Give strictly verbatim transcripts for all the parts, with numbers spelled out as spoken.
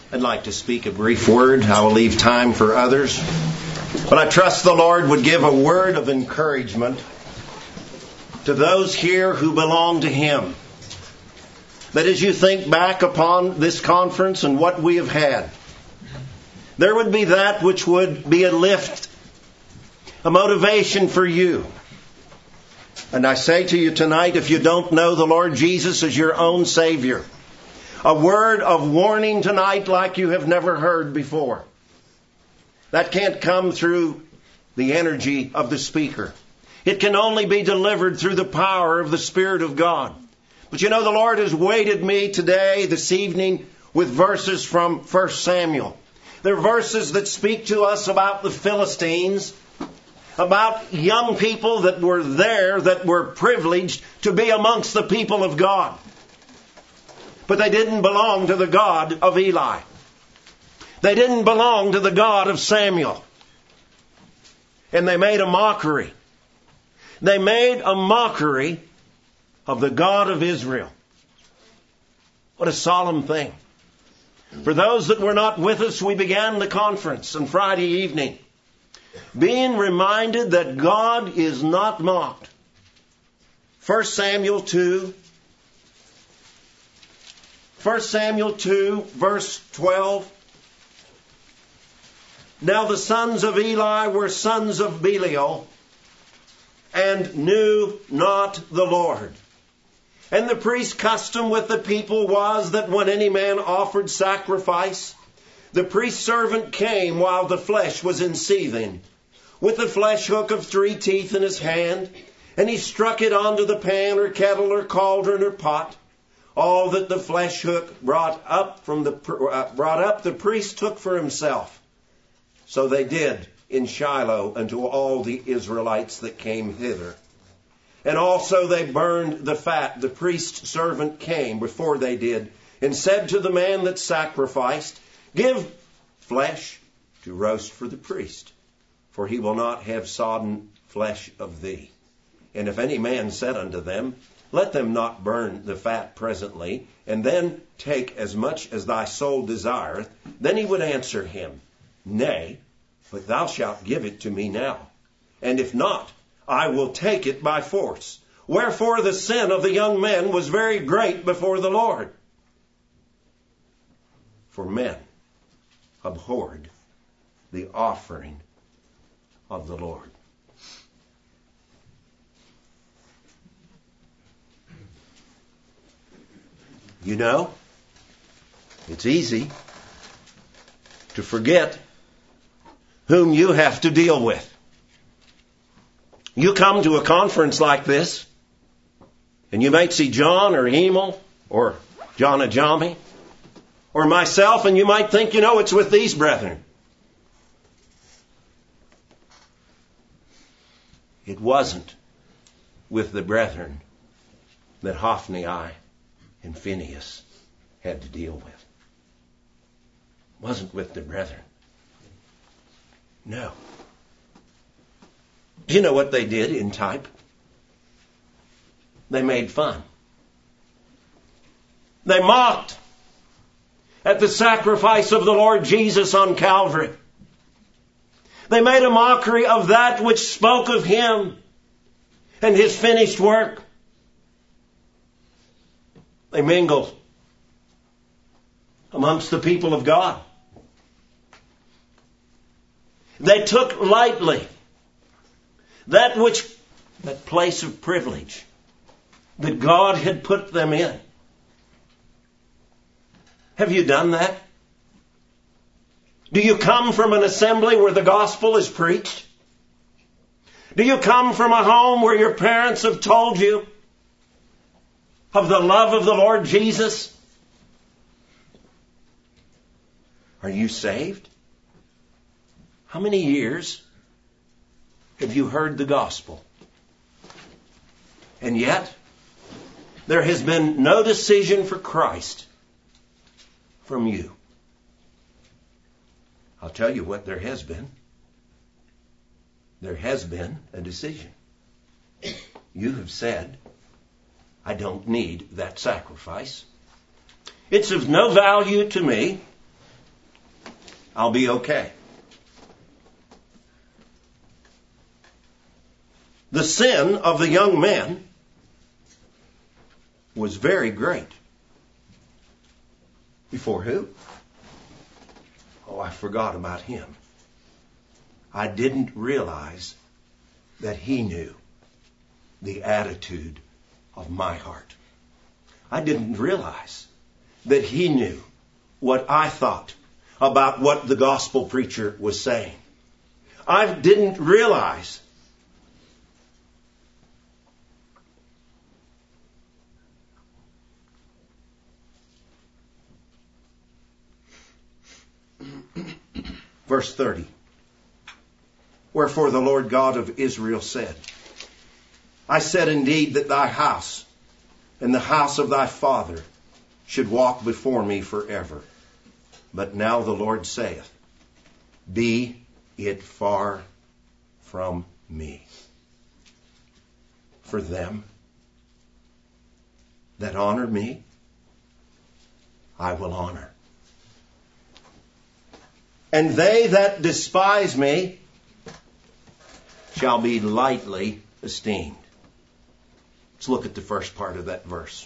I'd like to speak a brief word. I will leave time for others. But I trust the Lord would give a word of encouragement to those here who belong to Him. That as you think back upon this conference and what we have had, there would be that which would be a lift, a motivation for you. And I say to you tonight, if you don't know the Lord Jesus as your own Savior, a word of warning tonight like you have never heard before. That can't come through the energy of the speaker. It can only be delivered through the power of the Spirit of God. But you know, the Lord has weighted me today, this evening, with verses from First Samuel. They're verses that speak to us about the Philistines, about young people that were there, that were privileged to be amongst the people of God. But they didn't belong to the God of Eli. They didn't belong to the God of Samuel. And they made a mockery. They made a mockery of the God of Israel. What a solemn thing. For those that were not with us, we began the conference on Friday evening, being reminded that God is not mocked. First Samuel two. First Samuel two, verse twelve. Now the sons of Eli were sons of Belial, and knew not the Lord. And the priest's custom with the people was that when any man offered sacrifice, the priest's servant came while the flesh was in seething, with the flesh hook of three teeth in his hand, and he struck it onto the pan or kettle or cauldron or pot. All that the flesh hook brought up from the uh, brought up, the priest took for himself. So they did in Shiloh unto all the Israelites that came hither. And also they burned the fat. The priest's servant came before they did, and said to the man that sacrificed, Give flesh to roast for the priest, for he will not have sodden flesh of thee. And if any man said unto them, Let them not burn the fat presently, and then take as much as thy soul desireth, then he would answer him, Nay, but thou shalt give it to me now. And if not, I will take it by force. Wherefore the sin of the young men was very great before the Lord. For men abhorred the offering of the Lord. You know, it's easy to forget whom you have to deal with. You come to a conference like this, and you might see John or Emil or John Ajami or myself, and you might think, you know, it's with these brethren. It wasn't with the brethren that Hophni and Phinehas had to deal with. It wasn't with the brethren. No. Do you know what they did in type? They made fun. They mocked at the sacrifice of the Lord Jesus on Calvary. They made a mockery of that which spoke of Him and His finished work. They mingled amongst the people of God. They took lightly that which, that place of privilege that God had put them in. Have you done that? Do you come from an assembly where the gospel is preached? Do you come from a home where your parents have told you of the love of the Lord Jesus? Are you saved? How many years have you heard the gospel? And yet, there has been no decision for Christ from you. I'll tell you what there has been. There has been a decision. You have said, I don't need that sacrifice. It's of no value to me I'll be okay. The sin of the young men was very great. Before who? Oh, I forgot about him. I didn't realize that he knew the attitude of my heart. I didn't realize that he knew what I thought about what the gospel preacher was saying. I didn't realize verse thirty. Wherefore the Lord God of Israel said, I said indeed that thy house and the house of thy father should walk before me forever. But now the Lord saith, be it far from me. For them that honor me, I will honor. And they that despise me shall be lightly esteemed. Let's look at the first part of that verse.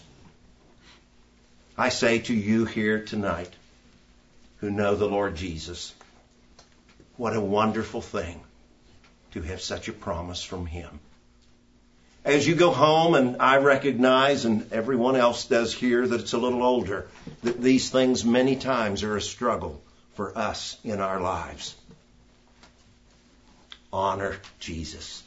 I say to you here tonight who know the Lord Jesus, what a wonderful thing to have such a promise from him. As you go home, and I recognize, and everyone else does here that it's a little older, that these things many times are a struggle for us in our lives. Honor Jesus.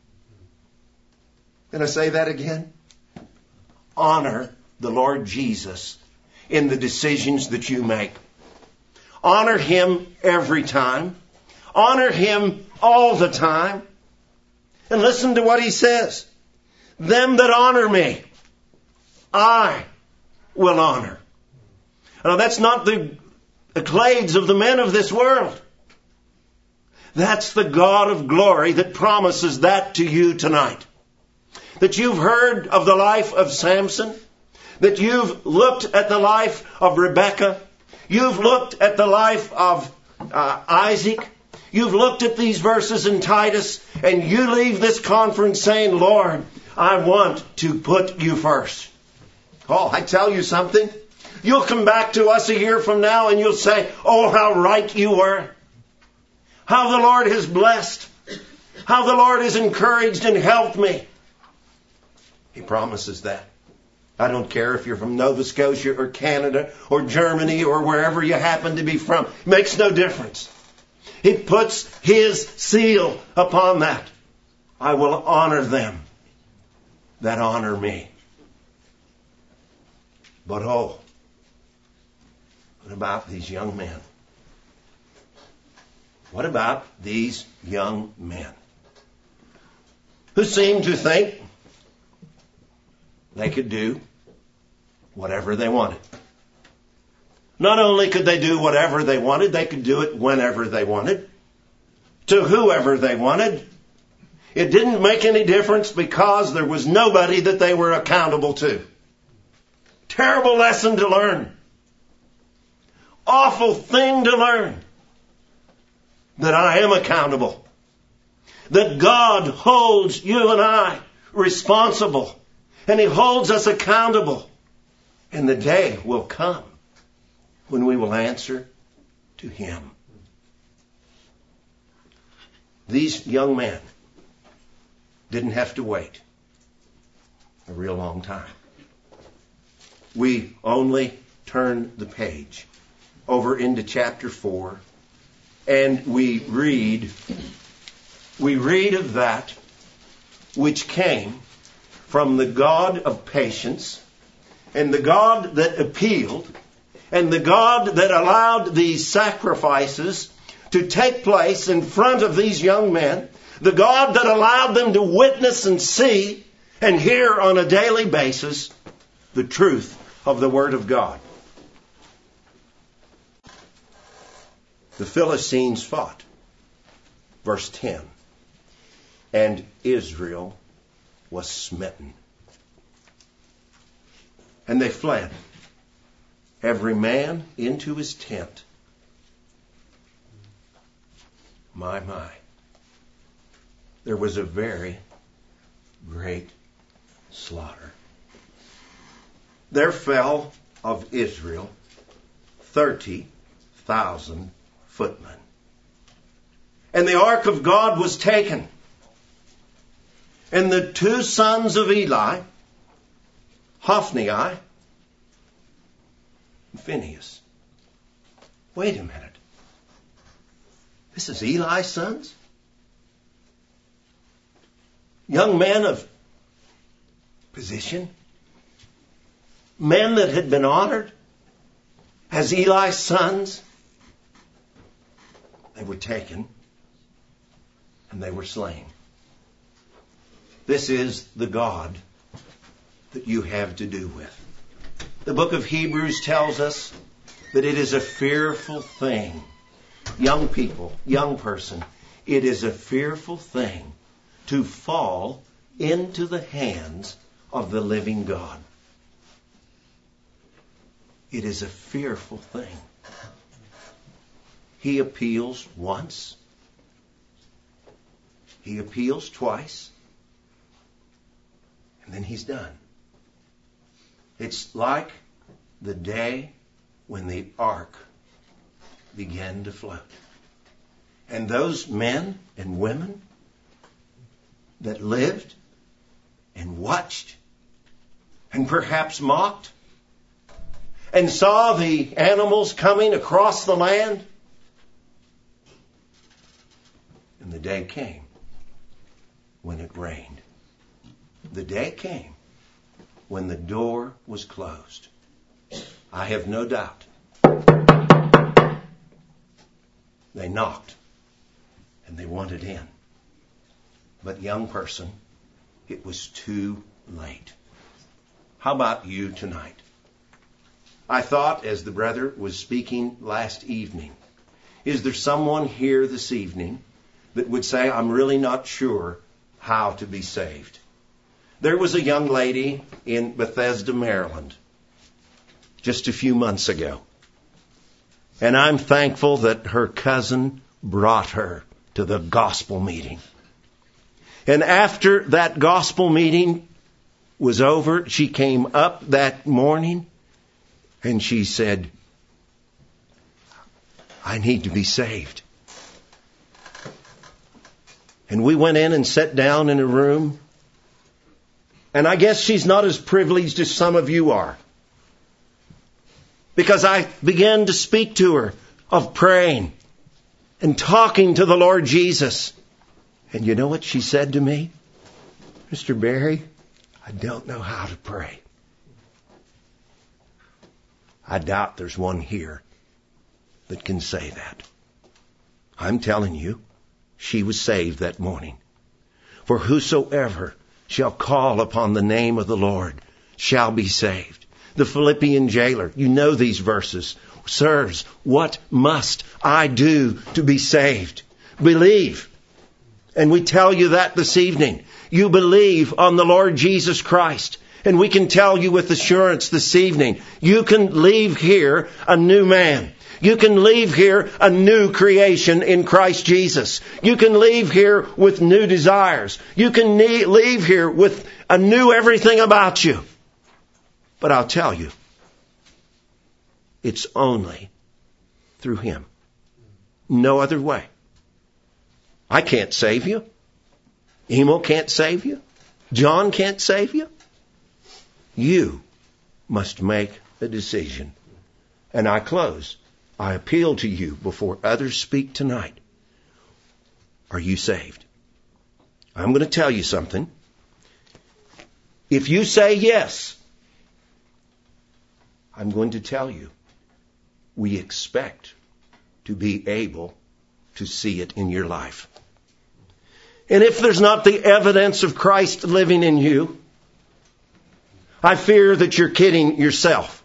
Can I say that again? Honor the Lord Jesus in the decisions that you make. Honor him every time. Honor him all the time. And listen to what he says. Them that honor me, I will honor. Now that's not the accolades of the men of this world. That's the God of glory that promises that to you tonight. That you've heard of the life of Samson. That you've looked at the life of Rebekah. You've looked at the life of uh, Isaac. You've looked at these verses in Titus. And you leave this conference saying, Lord, I want to put you first. Oh, I tell you something. You'll come back to us a year from now and you'll say, oh, how right you were. How the Lord has blessed. How the Lord has encouraged and helped me. He promises that. I don't care if you're from Nova Scotia or Canada or Germany or wherever you happen to be from. It makes no difference. He puts his seal upon that. I will honor them that honor me. But oh, what about these young men? What about these young men who seem to think they could do whatever they wanted? Not only could they do whatever they wanted, they could do it whenever they wanted, to whoever they wanted. It didn't make any difference because there was nobody that they were accountable to. Terrible lesson to learn. Awful thing to learn. That I am accountable. That God holds you and I responsible. And he holds us accountable. And the day will come when we will answer to him. These young men didn't have to wait a real long time. We only turn the page over into chapter four, and we read, we read of that which came from the God of patience, and the God that appealed, and the God that allowed these sacrifices to take place in front of these young men, the God that allowed them to witness and see and hear on a daily basis the truth of the Word of God. The Philistines fought. Verse ten. And Israel was smitten. And they fled, every man into his tent. My, my. There was a very great slaughter. There fell of Israel thirty thousand footmen. And the ark of God was taken. And the two sons of Eli, Hophni and Phinehas. Wait a minute. This is Eli's sons? Young men of position? Men that had been honored as Eli's sons? They were taken and they were slain. This is the God that you have to do with. The book of Hebrews tells us that it is a fearful thing. Young people, young person, it is a fearful thing to fall into the hands of the living God. It is a fearful thing. He appeals once. He appeals twice. And then he's done. It's like the day when the ark began to float. And those men and women that lived and watched and perhaps mocked and saw the animals coming across the land. And the day came when it rained. The day came when the door was closed. I have no doubt. They knocked and they wanted in. But young person, it was too late. How about you tonight? I thought as the brother was speaking last evening, is there someone here this evening that would say, I'm really not sure how to be saved? There was a young lady in Bethesda, Maryland, just a few months ago. And I'm thankful that her cousin brought her to the gospel meeting. And after that gospel meeting was over, she came up that morning and she said, I need to be saved. And we went in and sat down in a room. And I guess she's not as privileged as some of you are. Because I began to speak to her of praying and talking to the Lord Jesus. And you know what she said to me? Mister Barry, I don't know how to pray. I doubt there's one here that can say that. I'm telling you, she was saved that morning. For whosoever shall call upon the name of the Lord shall be saved. The Philippian jailer, you know these verses. Sirs, what must I do to be saved? Believe. And we tell you that this evening. You believe on the Lord Jesus Christ. And we can tell you with assurance this evening, you can leave here a new man. You can leave here a new creation in Christ Jesus. You can leave here with new desires. You can leave here with a new everything about you. But I'll tell you, it's only through Him. No other way. I can't save you. Emil can't save you. John can't save you. You must make a decision. And I close. I appeal to you before others speak tonight. Are you saved? I'm going to tell you something. If you say yes, I'm going to tell you, we expect to be able to see it in your life. And if there's not the evidence of Christ living in you, I fear that you're kidding yourself.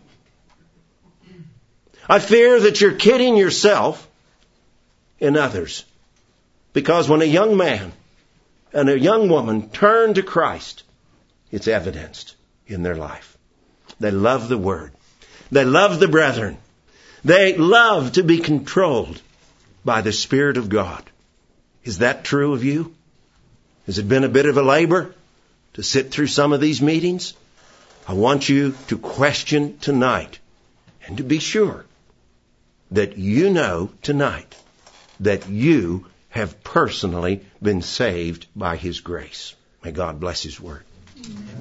I fear that you're kidding yourself and others. Because when a young man and a young woman turn to Christ, it's evidenced in their life. They love the Word. They love the brethren. They love to be controlled by the Spirit of God. Is that true of you? Has it been a bit of a labor to sit through some of these meetings? I want you to question tonight and to be sure that you know tonight that you have personally been saved by His grace. May God bless His word. Amen.